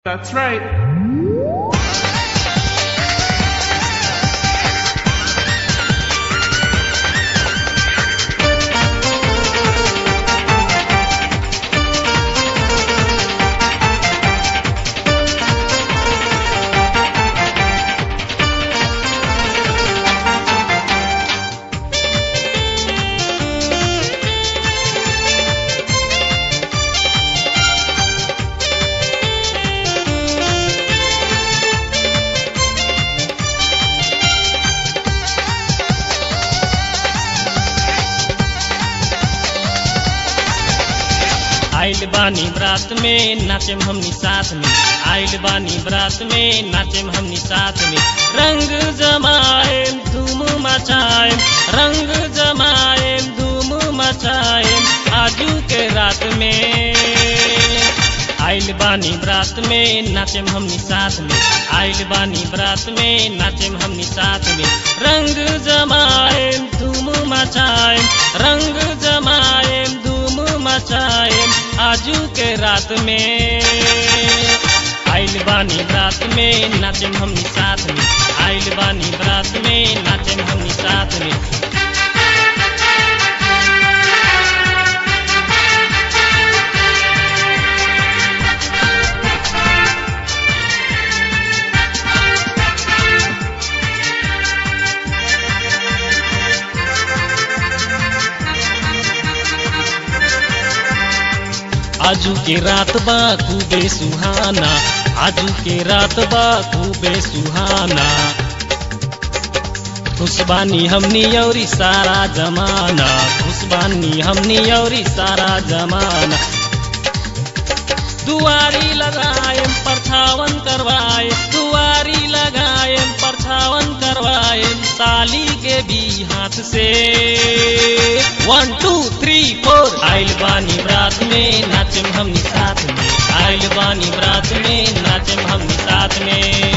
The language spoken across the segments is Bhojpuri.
That's right. आइल बानी बरात में नाचेम हमनी साथ में, आइल बानी बरात में नाचेम हमनी साथ में। रंग जमाएम धूम मचाएम, रंग जमाएम धूम मचाएम आजू के रात में। आइल बानी बरात में नाचेम हमनी साथ में, आइल बानी बरात में नाचेम हमनी साथ में। रंग जमाएम धूम मचाएम, रंग जमाएम धूम मचाएम आजू के रात में। आइल बानी बरात में नाचेम हमनी साथ में, आइल बानी बरात में नाचेम हमनी साथ में। आजू के रात बा खूबे सुहाना, आजू के रात बा खूबे सुहाना। खुशबानी हमनी औरी सारा जमाना, खुशबानी हमनी औरी सारा जमाना। दुआरी लगाएम परछावन करवाएम, दुआरी लगाएम परछावन करवाएम साली के भी हाथ से। 1 2 3 4 आइल बानी बरात में नाचेम हमनी साथ में, आइल बानी बरात में नाचेम हमनी साथ में।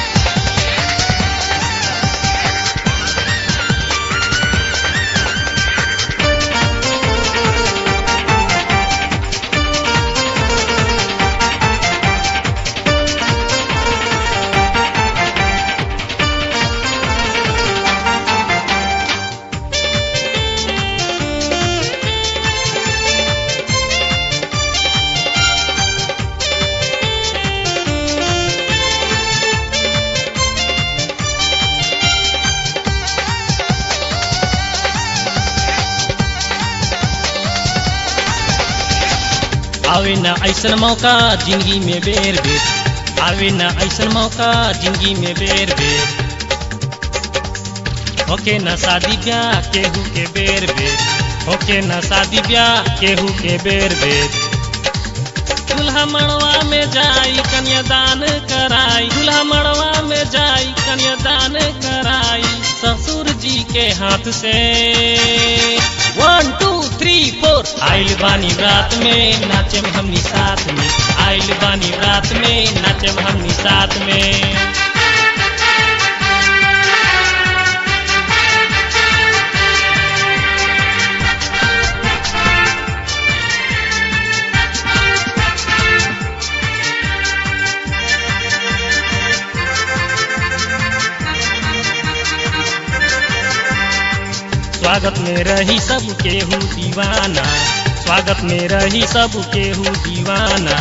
आवे ना ऐसन मौका जिंदगी में बेर बेर, आवे ना ऐसन मौका जिंदगी में बेर बेर। होके ना शादी ब्याह केहू के बेर बेर, होके ना शादी ब्याह केहू के बेर बेर। दूल्हा मड़वा में जाई कन्यादान कराई, दूल्हा मड़वा में जाई कन्यादान कराई ससुर जी के हाथ से। 1 2 3 4 आइल बानी बरात में नाचेम हमनी साथ में, आइल बानी बरात में नाचेम हमनी साथ में। स्वागत में रही सब केहू दीवाना, स्वागत में रही सब केहू दीवाना।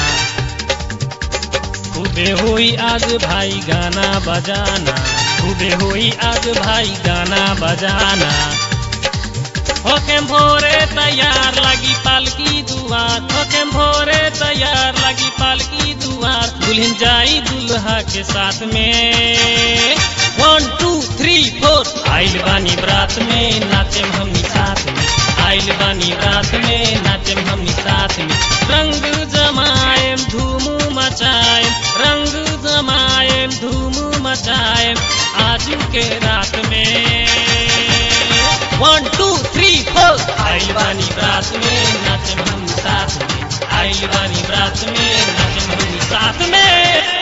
खूबे होई आज भाई गाना बजाना, खूबे होई आज भाई गाना बजाना। होके भोरे तैयार लगी पालकी दुआर, होके भोरे तैयार लगी पालकी दुआर। दुल्हन जाई दुल्हा के साथ में। 1 2 3 4 आइल बानी बरात में नाचेम हमनी साथ में, आइल बानी बरात में नाचेम हमनी साथ में। रंग जमाएम धूम मचाएम, रंग जमाएम धूम मचाएम आजू के रात में। 1 2 3 4 आइल बानी बरात में नाचेम हमनी साथ में, आइल बानी बरात में नाचेम हमनी साथ में।